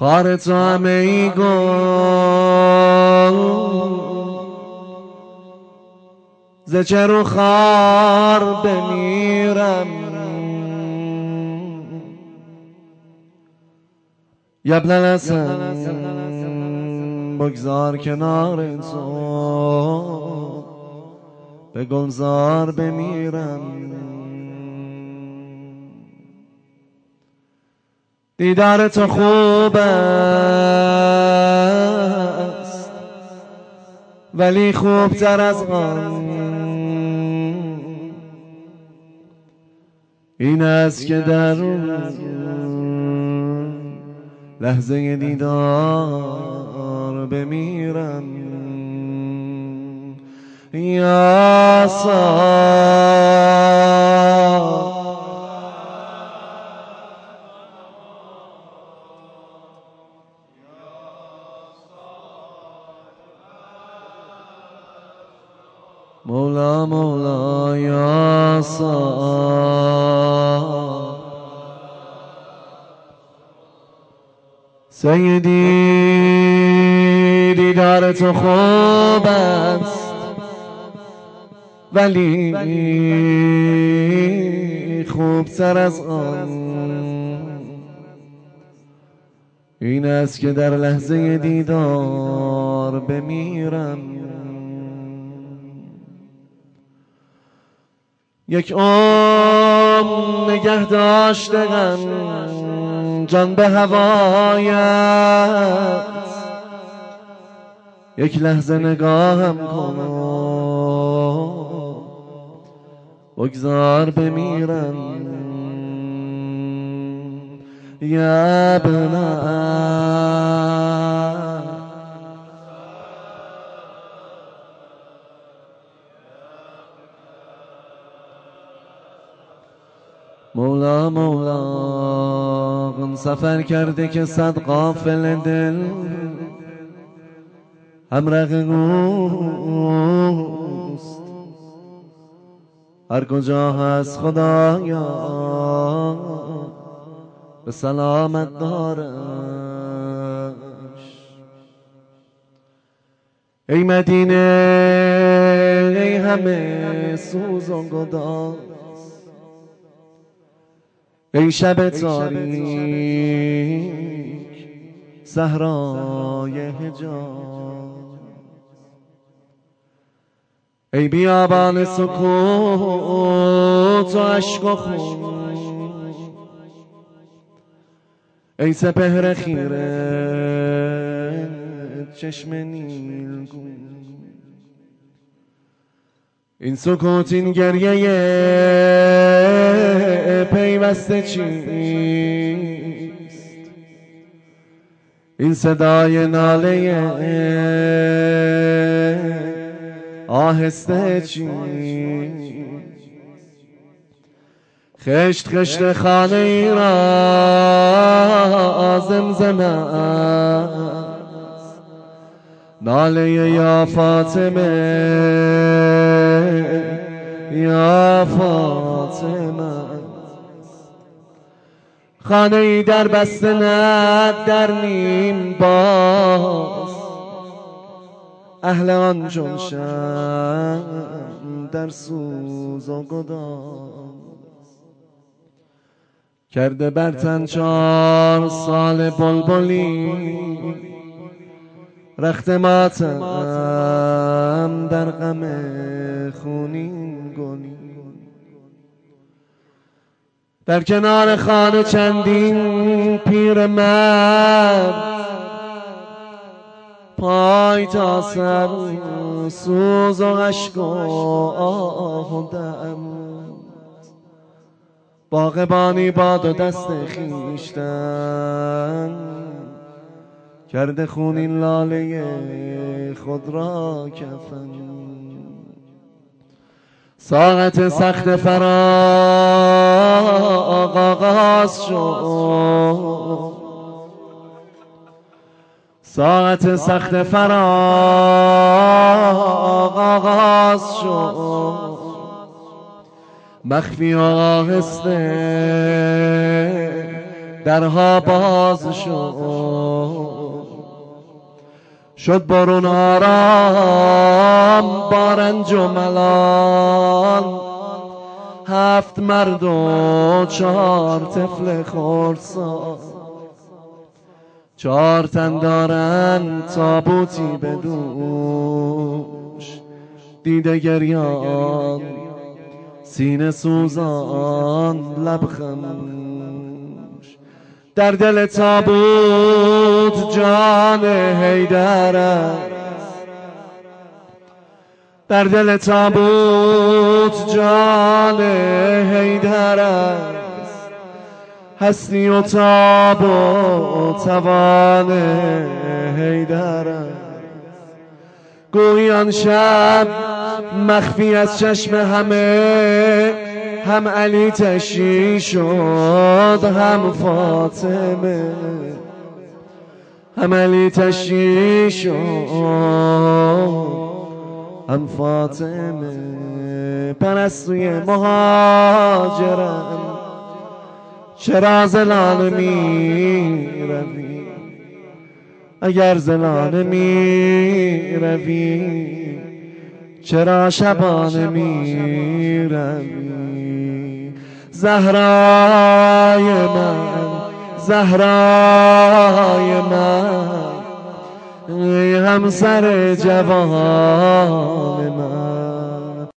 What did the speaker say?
خار تو همه ای گل ز چه رو خار بمیرم یبن الحسن بگذار کنار تو به گلزار بمیرم دیدار تو خوب است ولی خوبتر از آن این است که در لحظه دیدار بمیرم یا مولا مولا یا سیدی دیدار تو خوب است ولی خوبتر از آن این است که در لحظه دیدار بمیرم یک عمر نگه داشتم جان به هوایت یک لحظه نگاهم کن بگذار بمیرم یا مولا مولا غم سفر کرده که صد غافل دل همراه اوست هر کجا هست خدایا به سلامت دارش ای مدینه ای همه سوز و گداز ای شب تاریک صحرای حجاز ای بیابان سکوت و اشک و خون ای سپهر خیره چشم نیلگون این سکوت این گریه پیوسته چیست این صدای ناله آهسته چیست خشت خشت خانه ای را زمزمه است ناله یا فاطمه یا فاطمه خانه ای در بسته نه در نیم باز اهل آن چون شمع در سوز و گداز کرده بر تن 4 سال بلبلی رخت ماتم در غم خونین گلی در کنار خانه چندین پیرمرد پای تا سر سوز و اشک و آه و دم باغبانی با 2 دست خویشتن کرده خونین لاله خود را کفن ساعت سخت فراق آغاز شد ساعت سخت فراق آغاز شد مخفی و آهسته درها باز شد برون آرام با رنج و ملال، 7 مرد و 4 طفل خردسال، 4 تن دارن تابوتی به دوش، دیده گریان سینه سوزان لب خموش. در دل تابوت جان حیدر است، در دل تابوت جان حیدر است، هستی و تاب و توان حیدر است. گویی آن شب مخفی از چشم همه، هم علی تشییع شد هم فاطمه، هم علی تشییع شد هم فاطمه. پرستوی مهاجرم چرا زلانه می روی؟ اگر زلانه می روی چرا شبانه می روی؟ زهرای من، زهرای من، ای همسر جوان من،